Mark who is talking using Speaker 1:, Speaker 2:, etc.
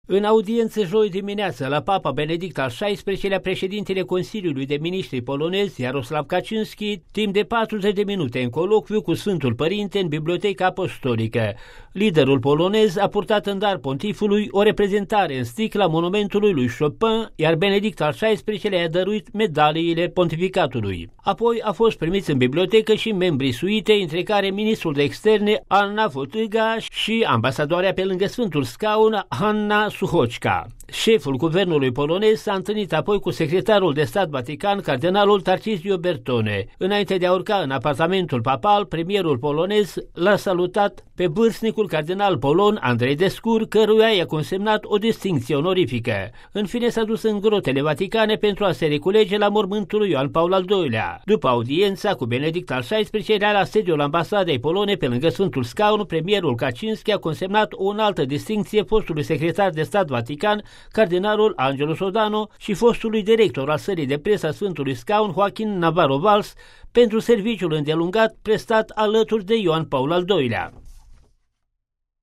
Speaker 1: În audiență joi dimineață la Papa Benedict al XVI-lea, președintele Consiliului de Ministri polonez, Jarosław Kaczyński, timp de 40 de minute în colocviu cu Sfântul Părinte în Biblioteca Apostolică. Liderul polonez a purtat în dar pontifului o reprezentare în sticlă a monumentului lui Chopin, iar Benedict al XVI-lea i-a dăruit medaliile pontificatului. Apoi a fost primiți în bibliotecă și membrii suitei, între care ministrul de externe Anna Fotyga și ambasadoarea pe lângă Sfântul Scaun Hanna Suchocka. Șeful guvernului polonez s-a întâlnit apoi cu secretarul de stat Vatican, cardenalul Tarcisio Bertone. Înainte de a urca în apartamentul papal, premierul polonez l-a salutat pe vârstnicul cardenal polon Andrei Descur, căruia i-a consemnat o distincție onorifică. În fine s-a dus în grotele vaticane pentru a se reculege la mormântul lui Ioan Paul al II-lea. După audiența cu Benedict al XVI-lea la sediul ambasadei polone pe lângă Sfântul Scaun, premierul Kaczyński a consemnat o înaltă distincție fostului secretar de stat Vatican, cardinalul Angelo Sodano, și fostului director al sării de presă a Sfântului Scaun, Joachim Navarro Valls, pentru serviciul îndelungat prestat alături de Ioan Paul al II-lea.